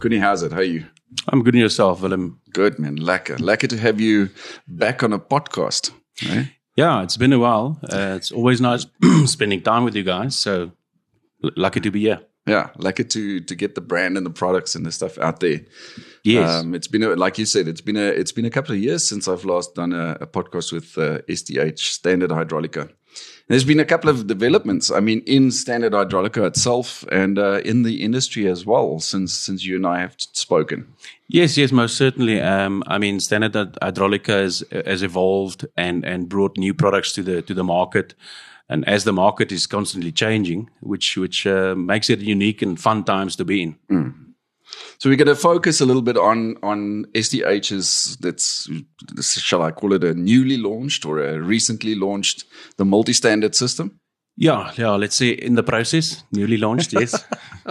Kuni, how's it? How are you? I'm good in yourself, Willem. Good, man. Lekker to have you back on a podcast. Eh? Yeah, it's been a while. It's always nice spending time with you guys. So lucky to be here. Yeah, lekker to get the brand and the products and the stuff out there. Yes. It's been like you said, it's been a couple of years since I've last done a podcast with SDH, Standard Hydraulica. There's been a couple of developments, in Standard Hydraulica itself and in the industry as well since you and I have spoken. Yes, most certainly. Standard Hydraulica has evolved and brought new products to the market. And as the market is constantly changing, which makes it unique and fun times to be in. Mm. So we're going to focus a little bit on SDH's, shall I call it a newly launched or a recently launched, the multi-standard system? Yeah, let's say in the process, newly launched, yes.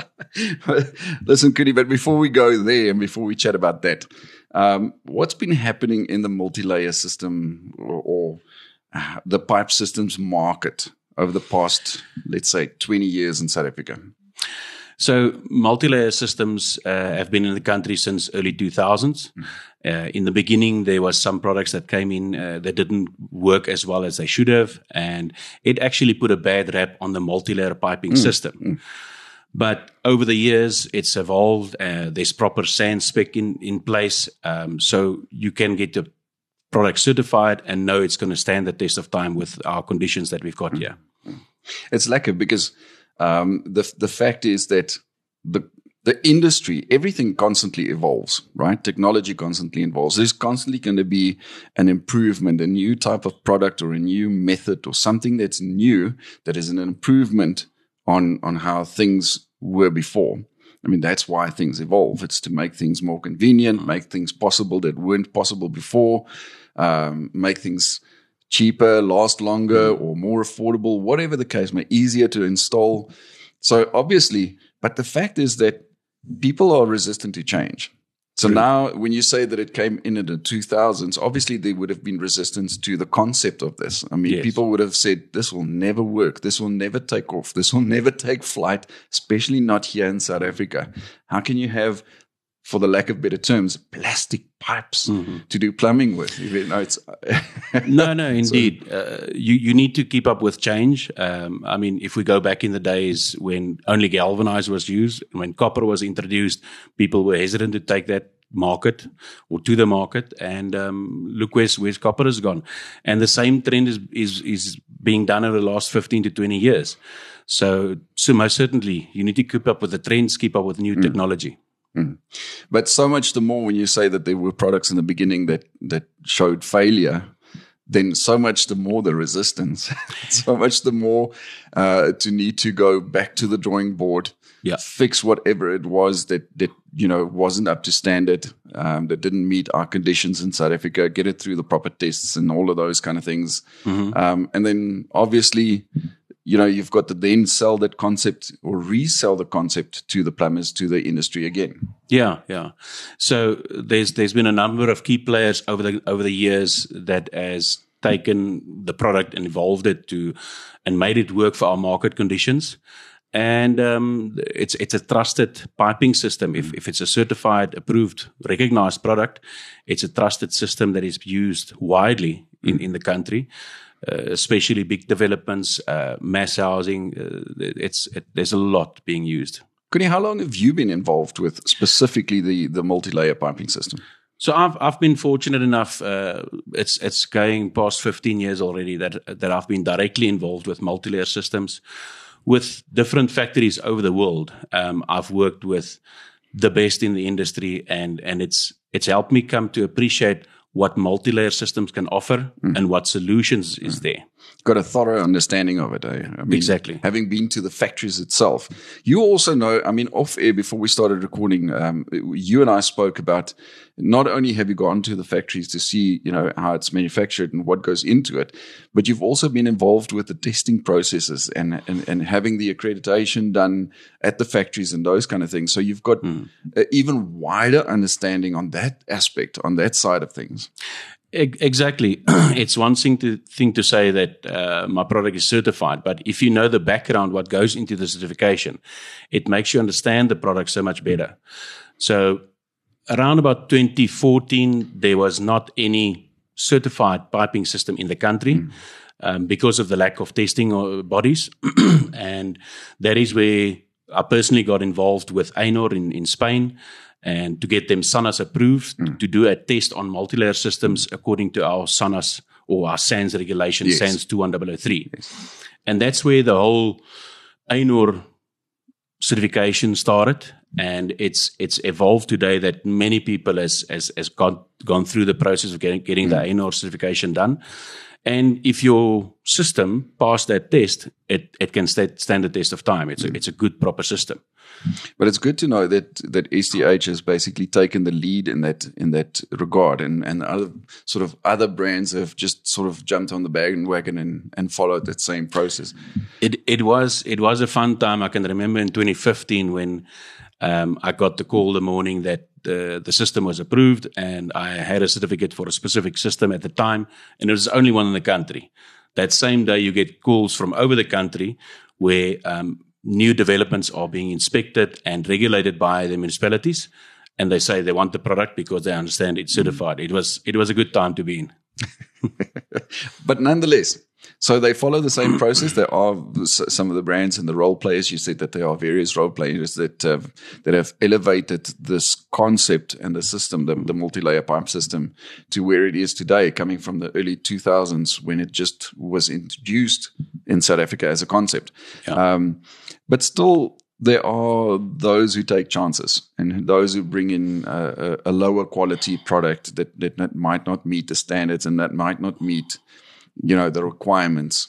Listen, Kuni, but before we go there and before we chat about that, what's been happening in the multi-layer system or the pipe systems market over the past, let's say, 20 years in South Africa? So multi-layer systems have been in the country since early 2000s. In the beginning, there was some products that came in that didn't work as well as they should have, and it actually put a bad rap on the multi-layer piping system. But over the years, it's evolved. There's proper SAN spec in place, so you can get the product certified and know it's going to stand the test of time with our conditions that we've got here. It's lekker because the fact is that the industry, everything constantly evolves, right? Technology constantly evolves. There's constantly going to be an improvement, a new type of product or a new method or something that's new that is an improvement on how things were before. That's why things evolve. It's to make things more convenient, make things possible that weren't possible before, make things cheaper, last longer, or more affordable, whatever the case may, easier to install. So obviously, but the fact is that people are resistant to change. So now when you say that it came in the 2000s, obviously there would have been resistance to the concept of this. Yes. People would have said, this will never work. This will never take off. This will never take flight, especially not here in South Africa. How can you have, for the lack of better terms, plastic pipes to do plumbing with? It's No, indeed. You need to keep up with change. If we go back in the days when only galvanized was used, when copper was introduced, people were hesitant to take that market or to the market, and look where's copper has gone. And the same trend is being done over the last 15 to 20 years. So most certainly, you need to keep up with the trends, keep up with new technology. But so much the more when you say that there were products in the beginning that showed failure, then so much the more the resistance, so much the more to need to go back to the drawing board, fix whatever it was that wasn't up to standard, that didn't meet our conditions in South Africa, get it through the proper tests and all of those kind of things. And then obviously, you've got to then sell that concept or resell the concept to the plumbers, to the industry again. Yeah. So there's been a number of key players over the years that has taken the product and evolved it and made it work for our market conditions. And it's a trusted piping system. If it's a certified, approved, recognized product, it's a trusted system that is used widely in the country. Especially big developments, mass housing, there's a lot being used. Kuni, how long have you been involved with specifically the multi-layer piping system? So I've been fortunate enough. It's going past 15 years already that I've been directly involved with multi-layer systems with different factories over the world. I've worked with the best in the industry, and it's helped me come to appreciate what multi-layer systems can offer and what solutions is there. Got a thorough understanding of it. Exactly. Having been to the factories itself. You also know, off air before we started recording, you and I spoke about not only have you gone to the factories to see, how it's manufactured and what goes into it, but you've also been involved with the testing processes and having the accreditation done at the factories and those kind of things. So you've got an even wider understanding on that aspect, on that side of things. Exactly. It's one thing to say that my product is certified, but if you know the background, what goes into the certification, it makes you understand the product so much better. So around about 2014, there was not any certified piping system in the country because of the lack of testing bodies. And that is where I personally got involved with AENOR in Spain, and to get them SANAS approved to do a test on multi-layer systems according to our SANAS or our SANS regulation, Yes. SANS 21003. Yes. And that's where the whole AENOR certification started. And it's evolved today that many people has gone through the process of getting the AENOR certification done. And if your system passed that test, it can stand the test of time. It's a good, proper system. But it's good to know that STH has basically taken the lead in that regard, and other brands have just sort of jumped on the bandwagon and followed that same process. It was a fun time. I can remember in 2015 when I got the call the morning that the system was approved, and I had a certificate for a specific system at the time, and it was the only one in the country. That same day, you get calls from over the country where new developments are being inspected and regulated by the municipalities, and they say they want the product because they understand it's certified. It was a good time to be in. But nonetheless, so they follow the same process. There are some of the brands and the role players. You said that there are various role players that have elevated this concept and the system, the multi-layer pipe system, to where it is today, coming from the early 2000s when it just was introduced in South Africa as a concept. Yeah. But still, there are those who take chances and those who bring in a lower quality product that might not meet the standards and that might not meet, the requirements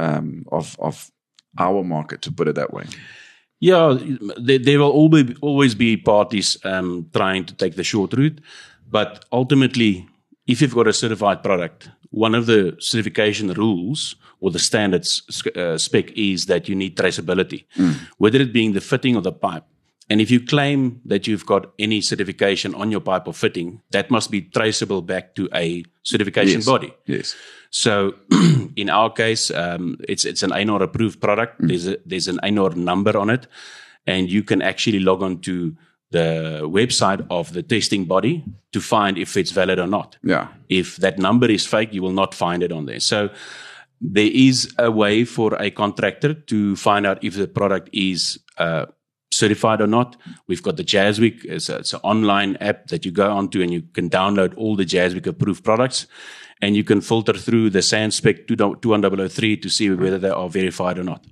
of our market, to put it that way. Yeah, there will always be parties trying to take the short route, but ultimately, if you've got a certified product, one of the certification rules or the standards spec is that you need traceability, whether it being the fitting of the pipe. And if you claim that you've got any certification on your pipe or fitting, that must be traceable back to a certification body. Yes. So in our case, it's an AENOR approved product. There's an AENOR number on it, and you can actually log on to the website of the testing body to find if it's valid or not. Yeah. If that number is fake, you will not find it on there. So there is a way for a contractor to find out if the product is certified or not. We've got the Jazzwick. It's an online app that you go onto, and you can download all the Jazzwick approved products, and you can filter through the SANS spec 21003 to see whether they are verified or not.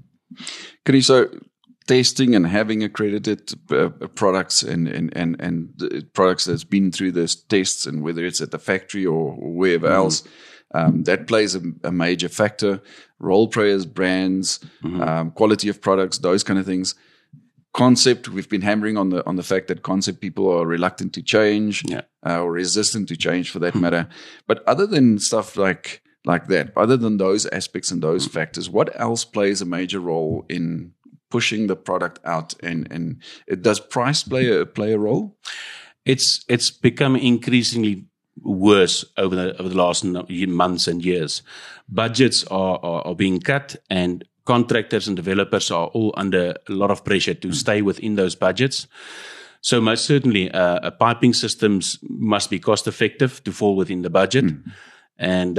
So testing and having accredited products and products that's been through those tests, and whether it's at the factory or wherever else, that plays a major factor. Role players, brands, quality of products, those kind of things. Concept, we've been hammering on the fact that concept people are reluctant to change, or resistant to change for that matter. But other than stuff like that, other than those aspects and those factors, what else plays a major role in pushing the product out? And does price play a role? It's become increasingly worse over the last months and years. Budgets are being cut, and contractors and developers are all under a lot of pressure to stay within those budgets. So most certainly, piping systems must be cost effective to fall within the budget. And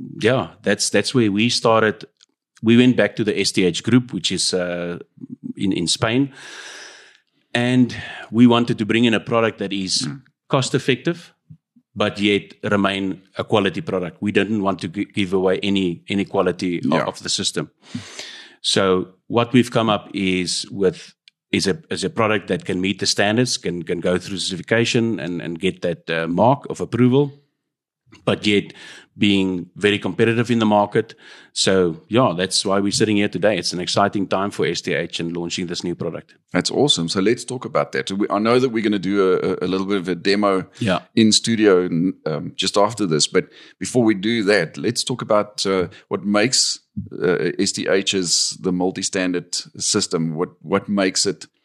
that's where we started. We went back to the STH group, which is in Spain, and we wanted to bring in a product that is cost effective, but yet remain a quality product. We didn't want to give away any quality of the system. So what we've come up is a product that can meet the standards, can go through certification and get that mark of approval, but yet being very competitive in the market. So that's why we're sitting here today. It's an exciting time for STH and launching this new product. That's awesome. So let's talk about that. I know that we're going to do a little bit of a demo in studio just after this. But before we do that, let's talk about what makes STH as the multi-standard system. What makes it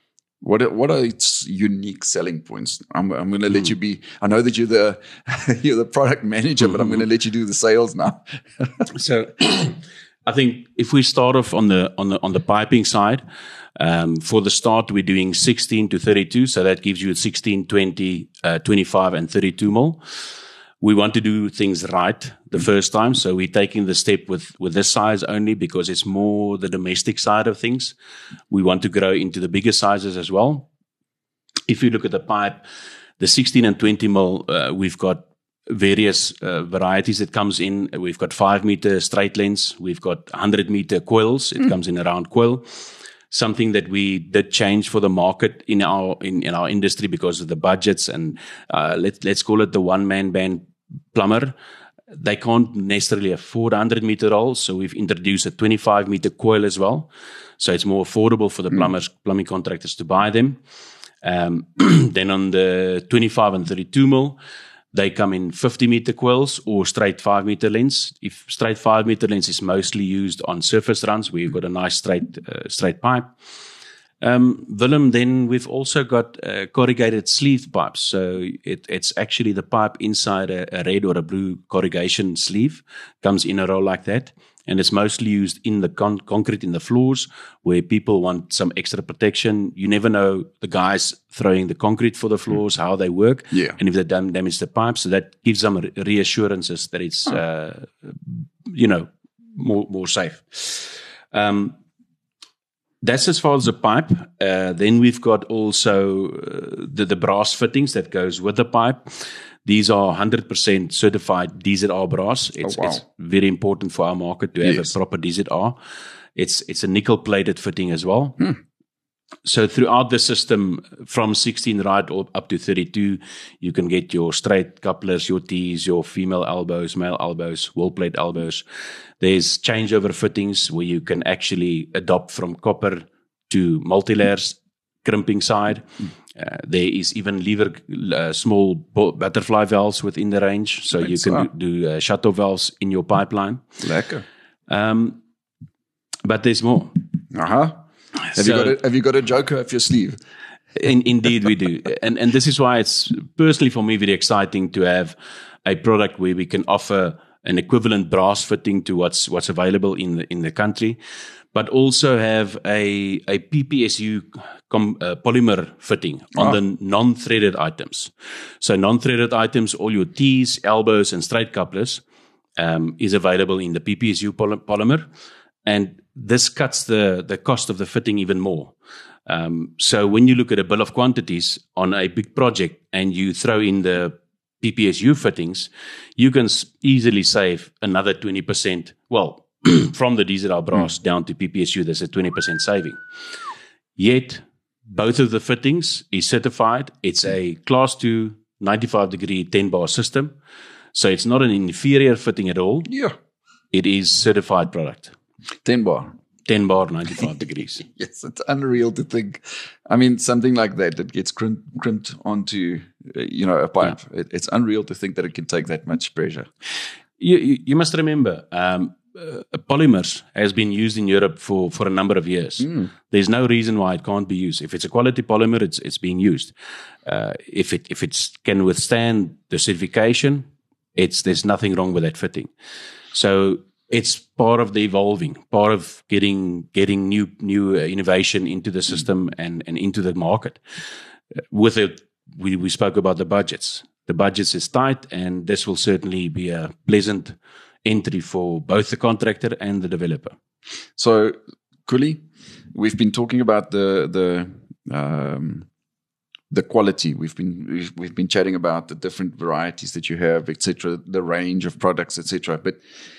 What are its unique selling points? I'm going to let you be. I know that you're the product manager, but I'm going to let you do the sales now. So, I think if we start off on the piping side, for the start we're doing 16 to 32, so that gives you 16, 20, 25, and 32 mil. We want to do things right the first time, so we're taking the step with this size only because it's more the domestic side of things. We want to grow into the bigger sizes as well. If you look at the pipe, the 16 and 20 mil, we've got various varieties that comes in. We've got 5 meter straight lengths. We've got 100 meter coils. It comes in a round coil. Something that we did change for the market in our industry because of the budgets and let's call it the one-man band plumber. They can't necessarily afford 100 meter rolls, so we've introduced a 25 meter coil as well. So it's more affordable for the plumbing contractors to buy them. Then on the 25 and 32 mil, they come in 50 meter coils or straight 5 meter lengths. If straight 5 meter lengths is mostly used on surface runs where you've got a nice straight pipe. Willem, then we've also got corrugated sleeve pipes. So it's actually the pipe inside a red or a blue corrugation sleeve, comes in a roll like that. And it's mostly used in the concrete in the floors where people want some extra protection. You never know the guys throwing the concrete for the floors, how they work, and if they damage the pipe. So that gives them reassurances that it's, more safe. That's as far as the pipe. Then we've got also the brass fittings that goes with the pipe. These are 100% certified DZR brass. It's very important for our market to have a proper DZR. It's a nickel-plated fitting as well. So throughout the system, from 16 right up to 32, you can get your straight couplers, your T's, your female elbows, male elbows, wall plate elbows. There's changeover fittings where you can actually adopt from copper to multi-layers crimping side. There is even lever small butterfly valves within the range, so you can do shut off valves in your pipeline. Lekker. But there's more. Have you got a joker up your sleeve? Indeed, we do, and this is why it's personally for me very exciting to have a product where we can offer an equivalent brass fitting to what's available in the country, but also have a PPSU polymer fitting on the non-threaded items. So non-threaded items, all your T's, elbows, and straight couplers is available in the PPSU polymer, and this cuts the cost of the fitting even more. So when you look at a bill of quantities on a big project and you throw in the PPSU fittings, you can easily save another 20%. Well, from the DZR brass down to PPSU, there's a 20% saving. Yet, both of the fittings is certified. It's a class 2, 95-degree 10-bar system. So it's not an inferior fitting at all. Yeah. It is certified product. 10 bar, 95 degrees. Yes, it's unreal to think. I mean, something like that gets crimped onto, a pipe. Yeah. It's unreal to think that it can take that much pressure. You must remember, polymers has been used in Europe for a number of years. There's no reason why it can't be used. If it's a quality polymer, it's being used. If it can withstand the certification, there's nothing wrong with that fitting. So it's part of the evolving, part of getting new innovation into the system and into the market. With it, we spoke about the budgets. The budgets is tight, and this will certainly be a pleasant entry for both the contractor and the developer. So, Kuli, we've been talking about the quality. We've been chatting about the different varieties that you have, etc., the range of products, etc. But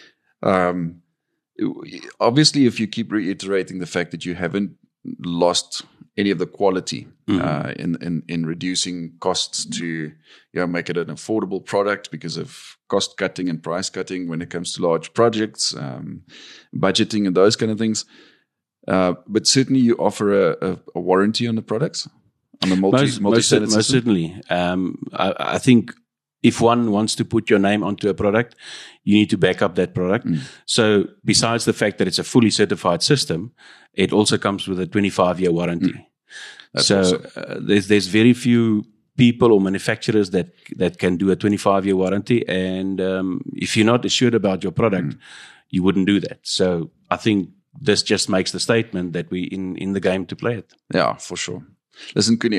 obviously, if you keep reiterating the fact that you haven't lost any of the quality in reducing costs to make it an affordable product because of cost cutting and price cutting when it comes to large projects, budgeting and those kind of things. But certainly you offer a warranty on the products, on the most certainly. I think if one wants to put your name onto a product, you need to back up that product. So besides the fact that it's a fully certified system, it also comes with a 25-year warranty. That's so awesome. there's very few people or manufacturers that can do a 25-year warranty. And if you're not assured about your product, you wouldn't do that. So I think this just makes the statement that we in the game to play it. Yeah, for sure. Listen, Kuni,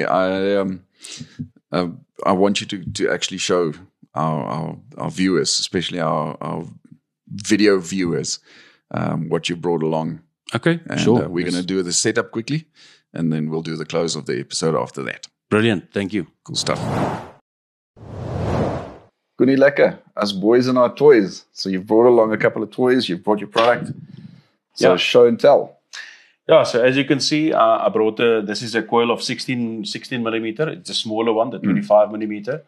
I want you to actually show our viewers, especially our video viewers, what you brought along. Okay, And, sure. We're going to do the setup quickly, and then we'll do the close of the episode after that. Brilliant. Thank you. Cool stuff. Kuni lekker, us boys and our toys. So you've brought along a couple of toys, you've brought your product. So show and tell. Yeah, so as you can see, I brought this is a coil of 16 millimeter. It's a smaller one, the 25 millimeter.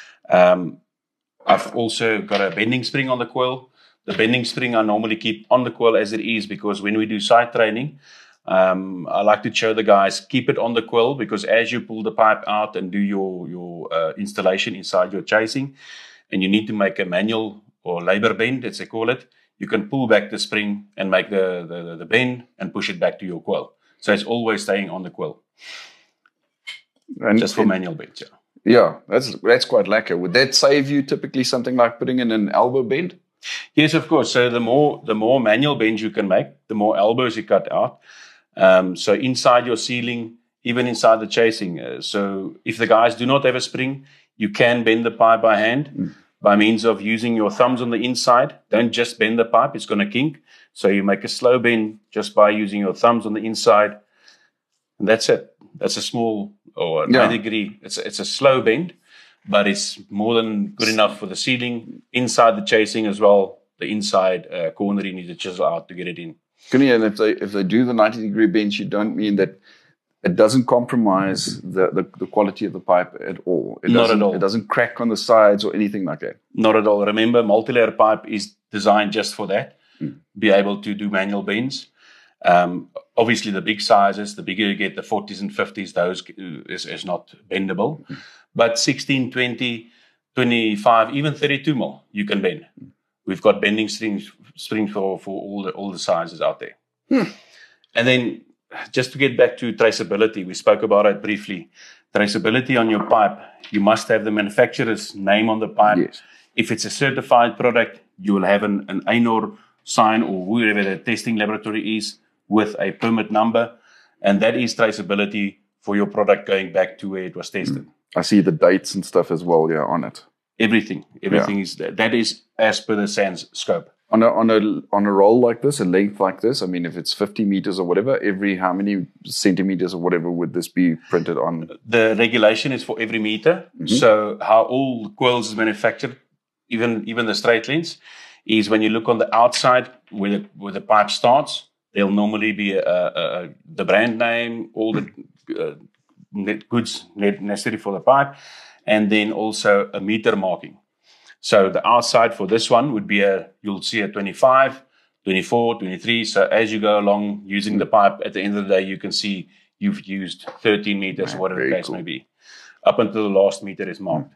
I've also got a bending spring on the coil. The bending spring I normally keep on the coil as it is, because when we do site training, I like to show the guys, keep it on the coil, because as you pull the pipe out and do your installation inside your chasing, and you need to make a manual or labor bend, as they call it, you can pull back the spring and make the bend and push it back to your coil. So it's always staying on the coil. And just for manual bends, yeah. Yeah, that's quite lekker. Would that save you typically something like putting in an elbow bend? Yes, of course. So the more manual bends you can make, the more elbows you cut out. So inside your sealing, even inside the chasing. So if the guys do not have a spring, you can bend the pipe by hand by means of using your thumbs on the inside. Don't just bend the pipe, it's going to kink. So you make a slow bend just by using your thumbs on the inside. And that's it. That's a small or 90 degree. It's a slow bend, but it's more than good enough for the sealing. Inside the chasing as well, the inside corner you need to chisel out to get it in. And if they do the 90 degree bends, you don't mean that it doesn't compromise the quality of the pipe at all. Not at all. It doesn't crack on the sides or anything like that. Not at all. Remember, multi-layer pipe is designed just for that. Be able to do manual bends. Obviously, the big sizes, the bigger you get, the 40s and 50s, those is not bendable. But 16, 20, 25, even 32 mil, you can bend. We've got bending strings for all the sizes out there. And then, just to get back to traceability, we spoke about it briefly. Traceability on your pipe, you must have the manufacturer's name on the pipe. Yes. If it's a certified product, you will have an ANOR sign or whoever the testing laboratory is with a permit number. And that is traceability for your product going back to where it was tested. I see the dates and stuff as well, on it. Everything is that is as per the SANS scope. On a roll like this, a length like this, I mean, if it's 50 meters or whatever, every how many centimeters or whatever would this be printed on? The regulation is for every meter. So how all coils is manufactured, even the straight lengths, is when you look on the outside where the pipe starts, there'll normally be the brand name, all the goods necessary for the pipe, and then also a meter marking. So the outside for this one would be you'll see a 25, 24, 23. So as you go along using the pipe, at the end of the day, you can see you've used 13 meters, whatever the case may be. Up until the last meter is marked.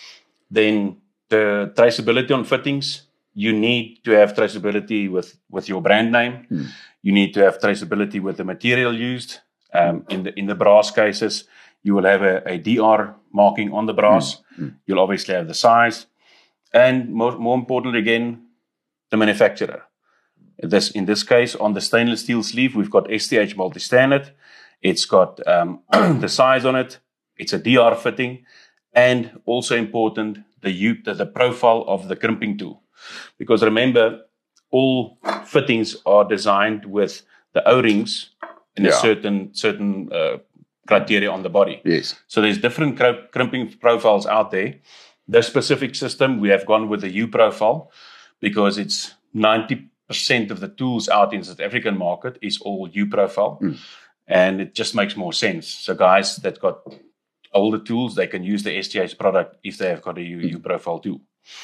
Then the traceability on fittings, you need to have traceability with your brand name. You need to have traceability with the material used. In the brass cases, you will have a DR marking on the brass. You'll obviously have the size. And more importantly, again, the manufacturer. In this case, on the stainless steel sleeve, we've got STH multi-standard. It's got the size on it. It's a DR fitting. And also important, the profile of the crimping tool. Because remember, all fittings are designed with the O-rings in a certain criteria on the body. Yes. So there's different crimping profiles out there. The specific system, we have gone with the U profile because it's 90% of the tools out in the South African market is all U profile. And it just makes more sense. So guys that got older tools, they can use the STH product if they have got a U profile tool.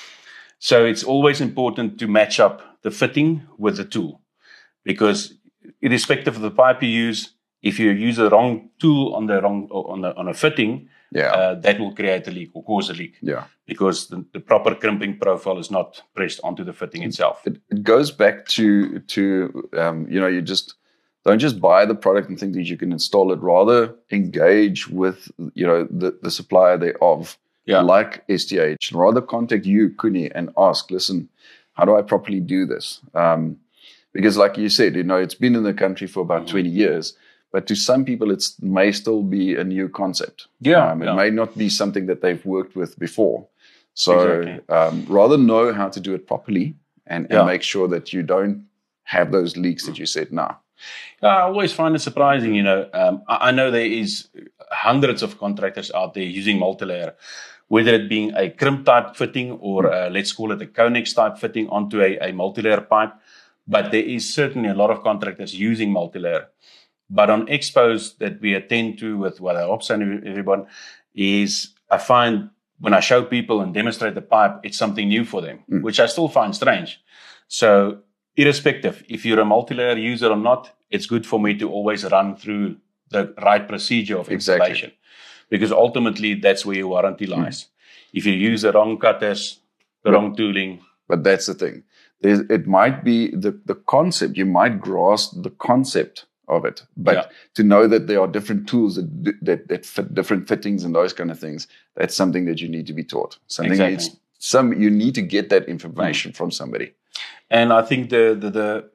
So it's always important to match up the fitting with the tool, because irrespective of the pipe you use, if you use the wrong tool on a fitting, that will create a leak or cause a leak. Because the proper crimping profile is not pressed onto the fitting itself. It goes back to you just don't just buy the product and think that you can install it. Rather engage with, the supplier thereof, like STH. Rather contact you, Kuni, and ask, listen, how do I properly do this? Because like you said, it's been in the country for about 20 years, but to some people, it may still be a new concept. It may not be something that they've worked with before. So rather know how to do it properly and make sure that you don't have those leaks that you said now. I always find it surprising, I know there is hundreds of contractors out there using multi-layer, whether it being a crimp type fitting or let's call it a Conex type fitting onto a multi-layer pipe. But there is certainly a lot of contractors using multi-layer. But on expos that we attend to with Ops and everyone is, I find when I show people and demonstrate the pipe, it's something new for them, which I still find strange. So irrespective, if you're a multi-layer user or not, it's good for me to always run through the right procedure of installation. Because ultimately, that's where your warranty lies. If you use the wrong cutters, the wrong tooling. But that's the thing. It might be the concept. You might grasp the concept of it. But to know that there are different tools that fit different fittings and those kind of things, that's something that you need to be taught. You need to get that information from somebody. And I think the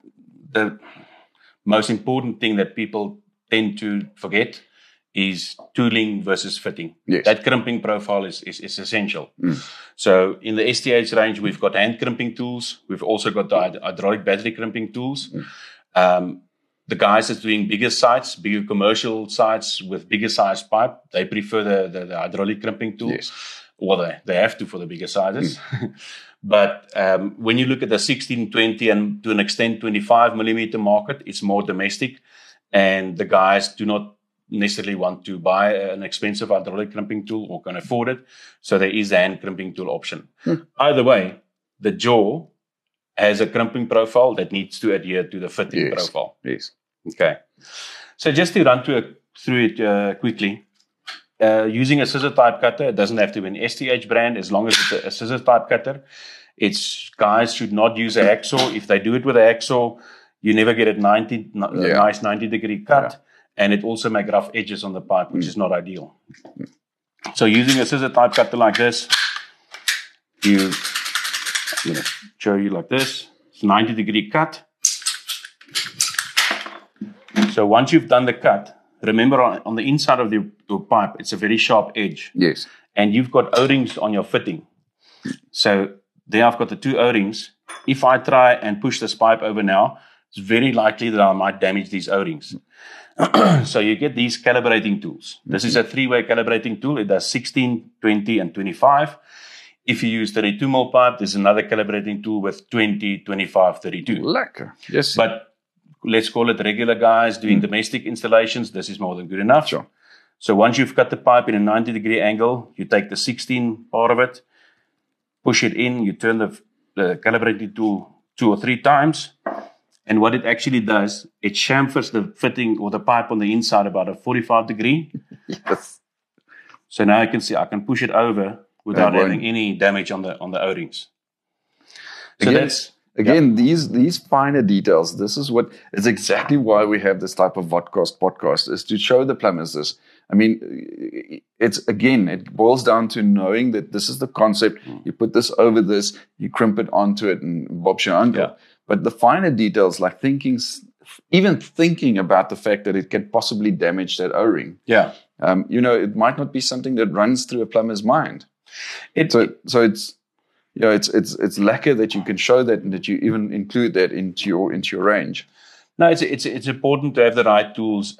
most important thing that people tend to forget is tooling versus fitting. Yes. That crimping profile is essential. So in the STH range, we've got hand crimping tools. We've also got the hydraulic battery crimping tools. The guys that's doing bigger sites, bigger commercial sites with bigger size pipe, they prefer the hydraulic crimping tools. Yes. Well, they have to for the bigger sizes. But when you look at the 16, 20, and to an extent 25 millimeter market, it's more domestic. And the guys do not necessarily want to buy an expensive hydraulic crimping tool or can afford it. So there is a hand crimping tool option. Either way, the jaw has a crimping profile that needs to adhere to the fitting profile. Yes. Okay. So just to run through it quickly, using a scissor type cutter, it doesn't have to be an STH brand as long as it's a scissor type cutter. Guys should not use a hacksaw. If they do it with a hacksaw, you never get a nice 90-degree cut. And it also makes rough edges on the pipe, which is not ideal. So using a scissor type cutter like this, I'm going to show you like this. It's a 90-degree cut. So once you've done the cut, remember on the inside of your pipe, it's a very sharp edge. Yes. And you've got O-rings on your fitting. So there I've got the two O-rings. If I try and push this pipe over now, it's very likely that I might damage these O-rings. So you get these calibrating tools. This is a 3-way calibrating tool. It does 16, 20, and 25. If you use 32 mil pipe, there's another calibrating tool with 20, 25, 32. Lekker. Yes. But let's call it regular guys doing domestic installations. This is more than good enough. Sure. So once you've cut the pipe in a 90-degree angle, you take the 16 part of it, push it in, you turn the calibrating tool 2 or 3 times. And what it actually does, it chamfers the fitting or the pipe on the inside about a 45 degree. Yes. So now you can see I can push it over without having any damage on the O-rings. So these finer details, this is what is exactly why we have this type of podcast is to show the plumbers this. I mean, it boils down to knowing that this is the concept. You put this over this, you crimp it onto it, and bob's your uncle. Yeah. But the finer details, like even thinking about the fact that it can possibly damage that O-ring. Yeah. It might not be something that runs through a plumber's mind. So it's lekker that you can show that and that you even include that into your range. No, it's important to have the right tools.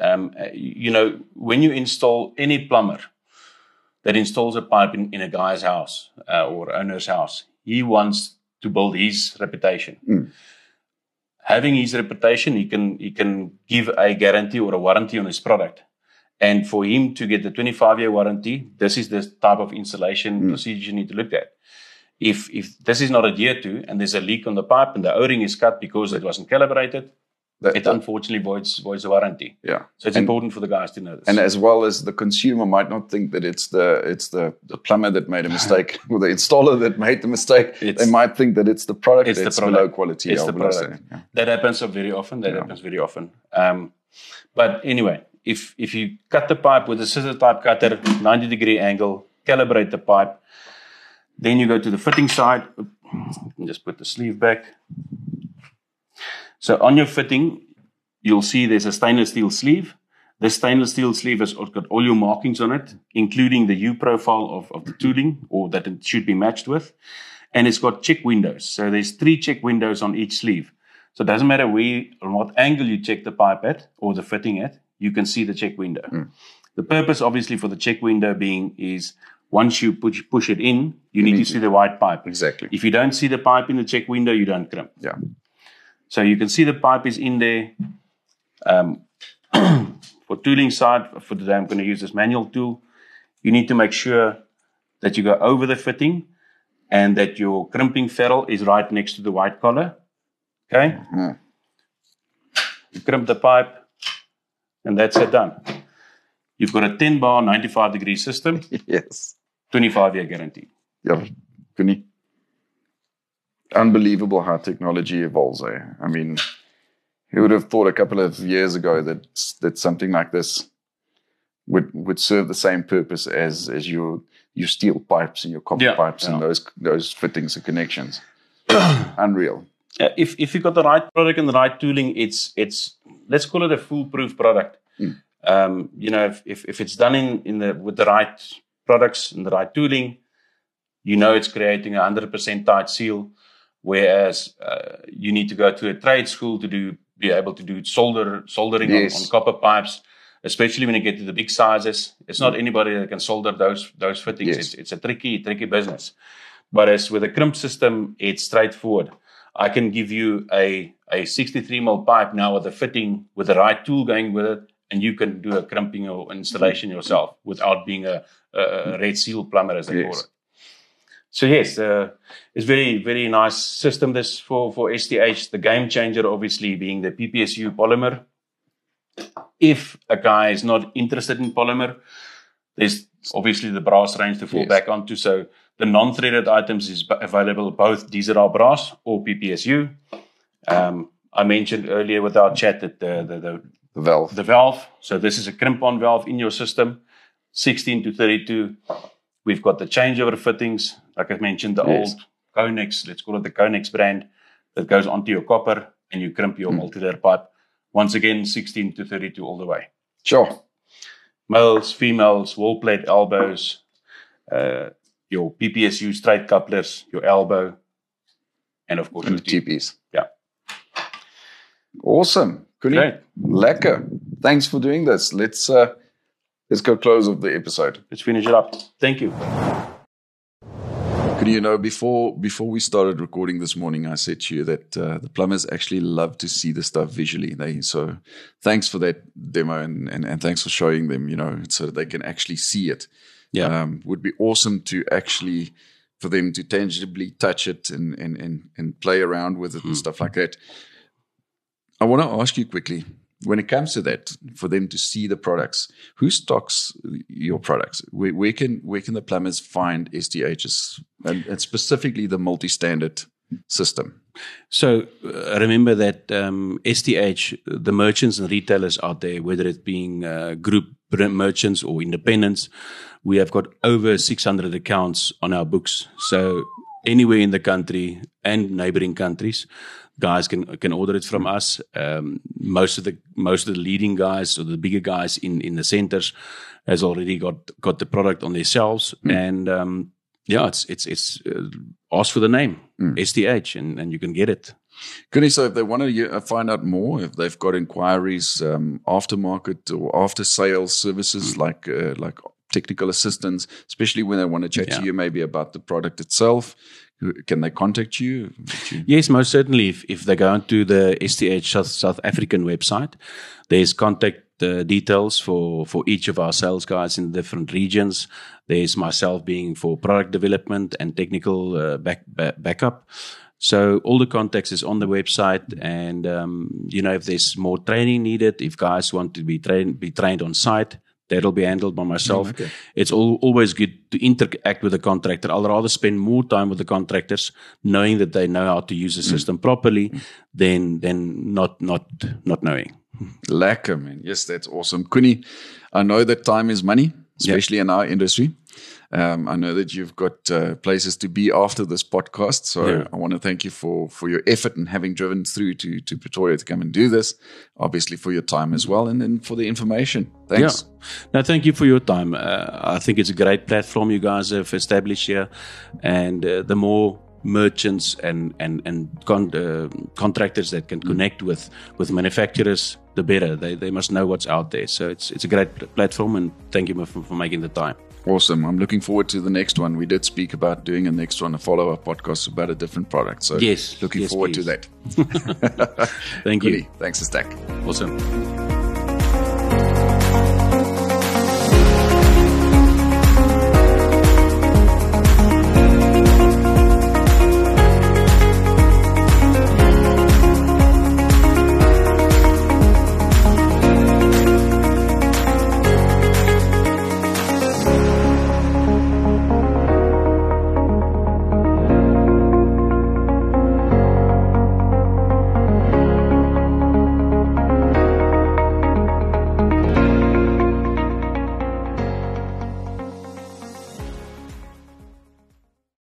When you install any plumber that installs a pipe in a guy's house or owner's house, he wants to build his reputation. Having his reputation, he can give a guarantee or a warranty on his product. And for him to get the 25-year warranty, this is the type of installation procedure you need to look at. If this is not adhered to and there's a leak on the pipe and the O-ring is cut because it wasn't calibrated, it unfortunately voids the warranty. Yeah. So it's important for the guys to know this. And as well as the consumer might not think that it's the plumber that made a mistake or the installer that made the mistake. They might think that it's the product that's below quality. It's the product. Yeah. That happens very often. But anyway, if you cut the pipe with a scissor type cutter, 90-degree angle, calibrate the pipe, then you go to the fitting side. Just put the sleeve back. So on your fitting, you'll see there's a stainless steel sleeve. This stainless steel sleeve has got all your markings on it, including the U profile of the tooling, or that it should be matched with. And it's got check windows. So there's 3 check windows on each sleeve. So it doesn't matter on what angle you check the pipe at or the fitting at, you can see the check window. The purpose, obviously, for the check window being is once you push it in, you need to see the white pipe. Exactly. If you don't see the pipe in the check window, you don't crimp. Yeah. So you can see the pipe is in there. For tooling side, for today I'm going to use this manual tool. You need to make sure that you go over the fitting and that your crimping ferrule is right next to the white collar. Okay? You crimp the pipe and that's it done. You've got a 10-bar, 95-degree system. Yes. 25-year guarantee. Yeah. Unbelievable how technology evolves. I mean, who would have thought a couple of years ago that something like this would serve the same purpose as your steel pipes and your copper pipes and those fittings and connections. Unreal. If you've got the right product and the right tooling, it's let's call it a foolproof product. If it's done with the right products and the right tooling, it's creating 100% tight seal. Whereas you need to go to a trade school to be able to do soldering on copper pipes, especially when you get to the big sizes. It's not anybody that can solder those fittings. Yes. It's a tricky business. But as with a crimp system, it's straightforward. I can give you a 63mm pipe now with a fitting with the right tool going with it, and you can do a crimping or installation yourself without being a red seal plumber, as they call it. So yes, it's very, very nice system this for STH. The game changer obviously being the PPSU polymer. If a guy is not interested in polymer, there's obviously the brass range to fall back onto. So the non-threaded items is available both DZR brass or PPSU. I mentioned earlier with our chat that the valve. So this is a crimp-on valve in your system, 16 to 32. We've got the changeover fittings, like I mentioned, the old Conex, let's call it the Conex brand, that goes onto your copper and you crimp your multi-layer pipe. Once again, 16 to 32 all the way. Sure. Males, females, wall plate elbows, your PPSU straight couplers, your elbow, and of course and the TPs. Yeah. Awesome. Great. Lekker. Thanks for doing this. Let's go close off the episode. Let's finish it up. Thank you. Before we started recording this morning, I said to you that the plumbers actually love to see the stuff visually. So thanks for that demo and thanks for showing them, so that they can actually see it. Yeah. Would be awesome to actually, for them to tangibly touch it and play around with it and stuff like that. I want to ask you quickly, when it comes to that, for them to see the products, who stocks your products? Where can the plumbers find STHs and specifically the multi-standard system? So remember that STH, the merchants and retailers out there, whether it being group merchants or independents, we have got over 600 accounts on our books. So anywhere in the country and neighboring countries, guys can order it from us. Most of the leading guys or the bigger guys in the centers has already got the product on their shelves, and it's ask for the name STH and you can get it. Good. So if they want to find out more, if they've got inquiries, aftermarket or after sales services like technical assistance, especially when they want to chat to you maybe about the product itself, can they contact you? Yes, most certainly. If they go onto the STH South African website, there's contact details for each of our sales guys in the different regions. There's myself being for product development and technical backup. So all the context is on the website, and if there's more training needed, if guys want to be trained on site, that'll be handled by myself. Okay. It's always good to interact with the contractor. I'll rather spend more time with the contractors, knowing that they know how to use the system properly, than not knowing. Lekker, man. Yes, that's awesome. Kuni, I know that time is money, especially in our industry. I know that you've got places to be after this podcast, so I want to thank you for your effort and having driven through to Pretoria to come and do this, obviously for your time as well, and then for the information. Thanks. Yeah. No, thank you for your time. I think it's a great platform you guys have established here, and the more merchants and contractors that can connect with manufacturers, the better. They must know what's out there. So it's a great platform, and thank you for making the time. Awesome. I'm looking forward to the next one. We did speak about doing a next one, a follow-up podcast about a different product. So looking forward to that. Thank you. Thanks, Stack. Awesome.